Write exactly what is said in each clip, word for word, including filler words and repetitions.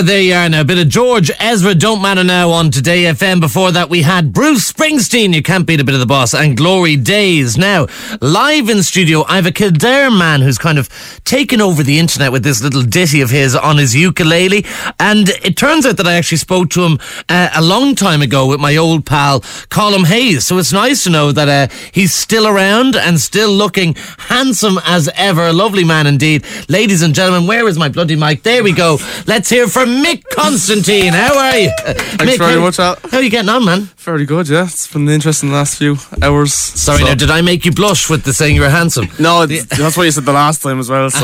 Ah, there you are now. A bit of George Ezra, Don't Matter Now on Today F M. Before that, we had Bruce Springsteen, You Can't Beat a Bit of the Boss, and Glory Days. Now, live in studio, I have a Kildare man who's kind of taken over the internet with this little ditty of his on his ukulele. And it turns out that I actually spoke to him uh, a long time ago with my old pal, Colm Hayes. So it's nice to know that uh, he's still around and still looking handsome as ever. A lovely man indeed. Ladies and gentlemen, where is my bloody mic? There we go. Let's hear from Mick Constantine. How are you? Thanks Mick, very how, much, Al. How are you getting on, man? Very good, yeah. It's been interesting the last few hours. Sorry, so. now, did I make you blush with the saying you were handsome? No, that's what you said the last time as well. So,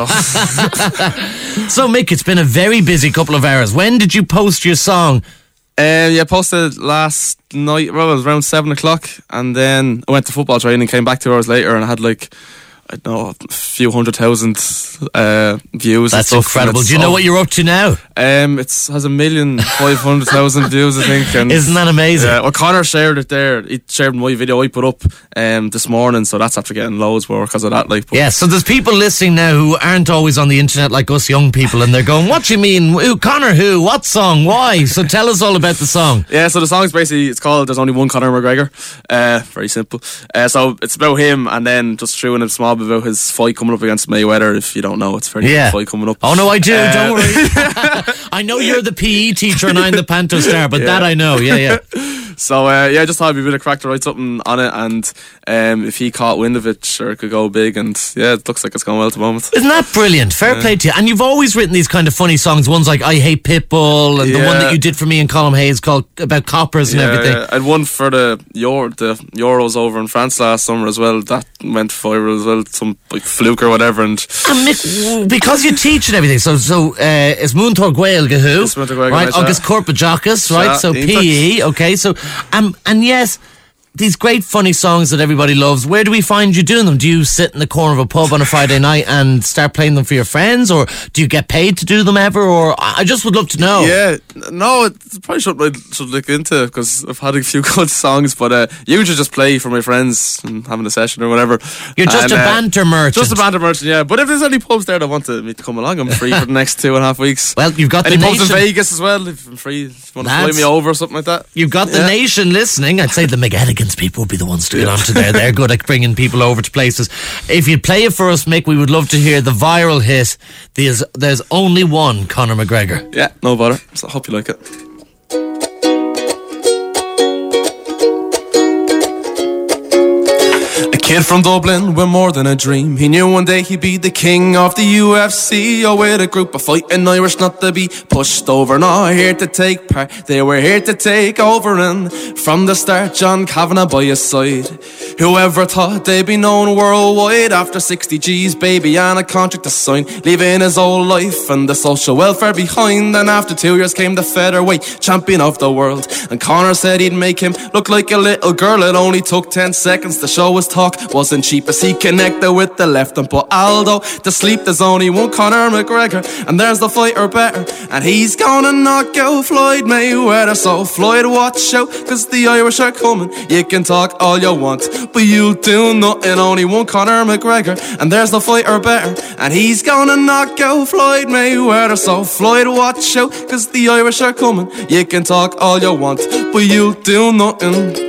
so Mick, it's been a very busy couple of hours. When did you post your song? Um, yeah, posted last night, well, it was around seven o'clock, and then I went to football training, came back two hours later, and I had like, I don't know, a few hundred thousand uh, views. That's and stuff, incredible. Do you know what you're up to now? Um, it has a million five hundred thousand views, I think. And isn't that amazing? Yeah, well, Connor shared it there. He shared my video I put up um, this morning, so that's after getting loads more because of that. Like, yeah, so there's people listening now who aren't always on the internet like us young people, and they're going, "What do you mean, who, Connor? Who? What song? Why?" So tell us all about the song. Yeah, so the song's basically, it's called "There's Only One Conor McGregor." Uh, very simple. Uh, so it's about him, and then just threw in a small bit about his fight coming up against Mayweather. If you don't know, it's a very yeah. good fight coming up. Oh no, I do. Uh, don't worry. I know you're the P E teacher and I'm the panto star, but yeah. that I know. Yeah, yeah. So uh, yeah, I just thought it'd be a bit of crack to write something on it, and um, if he caught wind of it, sure, it could go big. And yeah, it looks like it's going well at the moment. Isn't that brilliant? Fair yeah. play to you. And you've always written these kind of funny songs. Ones like "I Hate Pitbull" and yeah. the one that you did for me and Colm Hayes called about coppers and yeah, everything. Yeah. And one for the Euro, the Euros over in France last summer as well. That went viral as well. Some like fluke or whatever. And, and Mick, because you teach and everything, so so uh, it's Múntóir Gaeilge who, right? August Corpa Jocus, right? So P E, okay. So um, and yes, these great funny songs that everybody loves. Where do we find you doing them? Do you sit in the corner of a pub on a Friday night and start playing them for your friends, or do you get paid to do them ever? Or I just would love to know. Yeah, no, it's probably should I should look into it because I've had a few good songs, but uh, usually just play for my friends and having a session or whatever. You're just and, a uh, banter merchant. Just a banter merchant, yeah. But if there's any pubs there that want to, me to come along, I'm free for the next two and a half weeks. Well, you've got any the pubs nation. in Vegas as well. If I'm free, if you want to fly me over or something like that. You've got the yeah. nation listening. I'd say the McElligans people would be the ones to get onto there. They're good at bringing people over to places. If you'd play it for us, Mick, we would love to hear the viral hit. There's, there's only one Conor McGregor. Yeah, no bother. So I hope you like it. A kid from Dublin with more than a dream. He knew one day he'd be the king of the U F C. Oh, with a group of fighting Irish not to be pushed over. Not here to take part, they were here to take over. And from the start, John Kavanagh by his side. Whoever thought they'd be known worldwide? After sixty G's, baby, and a contract to sign, leaving his old life and the social welfare behind. And after two years came the featherweight champion of the world. And Conor said he'd make him look like a little girl. It only took ten seconds to show his talk wasn't cheap as he connected with the left and put Aldo to sleep. There's only one Conor McGregor, and there's the fighter better, and he's gonna knock out Floyd Mayweather. So Floyd, watch out, cause the Irish are coming. You can talk all you want, but you'll do nothing. Only one Conor McGregor, and there's the fighter better, and he's gonna knock out Floyd Mayweather. So Floyd, watch out, cause the Irish are coming. You can talk all you want, but you'll do nothing.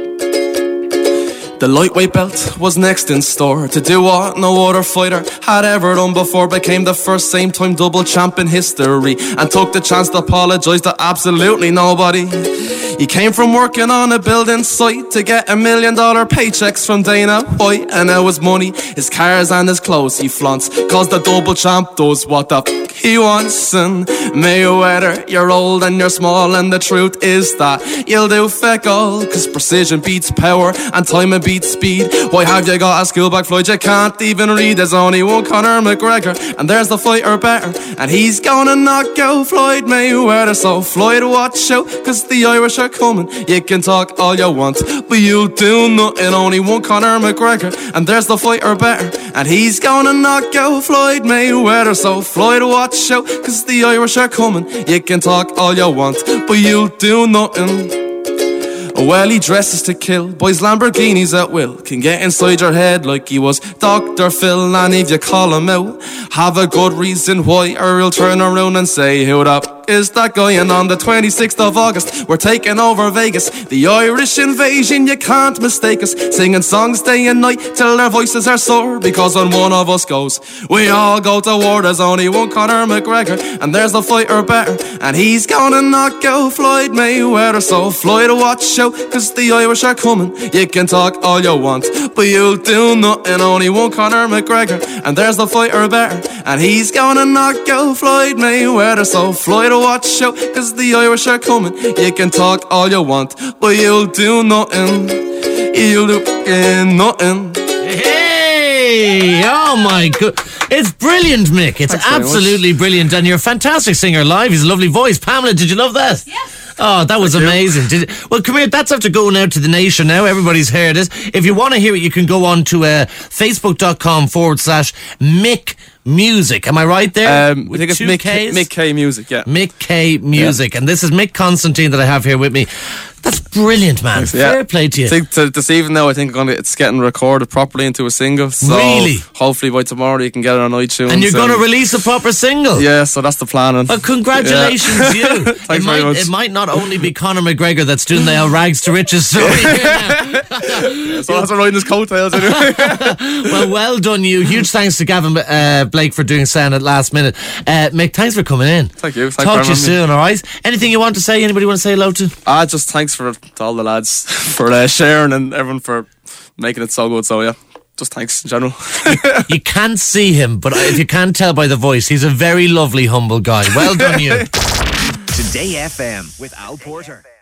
The lightweight belt was next in store to do what no other fighter had ever done before. Became the first same-time double champ in history and took the chance to apologise to absolutely nobody. He came from working on a building site to get a million dollar paychecks from Dana White. And now his money, his cars and his clothes he flaunts, cause the double champ does what the f*** he wants. And Mayweather, you're old and you're small, and the truth is that you'll do feck all, cause precision beats power and time it beats speed. Why have you got a skill back, Floyd? You can't even read. There's only one Conor McGregor, and there's the fighter better, and he's gonna knock out Floyd Mayweather. So Floyd, watch out, cause the Irish are coming. You can talk all you want, but you'll do nothing. Only one Conor McGregor, and there's the fighter better, and he's gonna knock out Floyd Mayweather. So Floyd, watch out, cause the Irish are coming. You can talk all you want, but you'll do nothing. Well, he dresses to kill, boys Lamborghinis at will, can get inside your head like he was Doctor Phil. And if you call him out, have a good reason why, or he'll turn around and say, who the is that guy? And on the twenty-sixth of August, we're taking over Vegas. The Irish invasion, you can't mistake us. Singing songs day and night till our voices are sore. Because when one of us goes, we all go to war. There's only one Conor McGregor, and there's the fighter better, and he's gonna knock out Floyd Mayweather. So Floyd, watch out, cause the Irish are coming. You can talk all you want, but you'll do nothing. Only one Conor McGregor, and there's the fighter better, and he's gonna knock out Floyd Mayweather. So Floyd, watch out, cause the Irish are coming. You can talk all you want, but you'll do nothing. You'll do uh, nothing. Hey! Oh my god. It's brilliant, Mick. It's Thanks very absolutely much. brilliant. And you're a fantastic singer live. He's a lovely voice. Pamela, did you love that? Yes. Oh, that was Thank you. amazing. Did it, well, come here. That's after going out to the nation now. Everybody's heard it. If you want to hear it, you can go on to uh, facebook.com forward slash Mick Music. Am I right there? Um, I With think it's two Mick, Ks? Mick K Music, yeah. Mick K Music. And this is Mick Constantine that I have here with me. That's brilliant, man. Thanks, yeah. Fair play to you. I think to, this evening though, I think gonna, it's getting recorded properly into a single. So Really? hopefully by tomorrow you can get it on iTunes. And you're going to release a proper single. Yeah, so that's the plan. And Well, congratulations, Yeah. you. Thanks it, very might, much. it might not only be Conor McGregor that's doing the uh, rags to riches story here now. So that's riding his coattails anyway. Well, well done, you. Huge thanks to Gavin uh, Blake for doing sound at last minute. Uh, Mick, thanks for coming in. Thank you. Thanks Talk for to you having me. soon, all right? Anything you want to say? Anybody want to say hello to? Ah, just thanks for to all the lads for uh, sharing and everyone for making it so good. So yeah, just thanks in general. You can't see him, but if you can tell by the voice, he's a very lovely, humble guy. Well done, you. Today F M with Al Porter.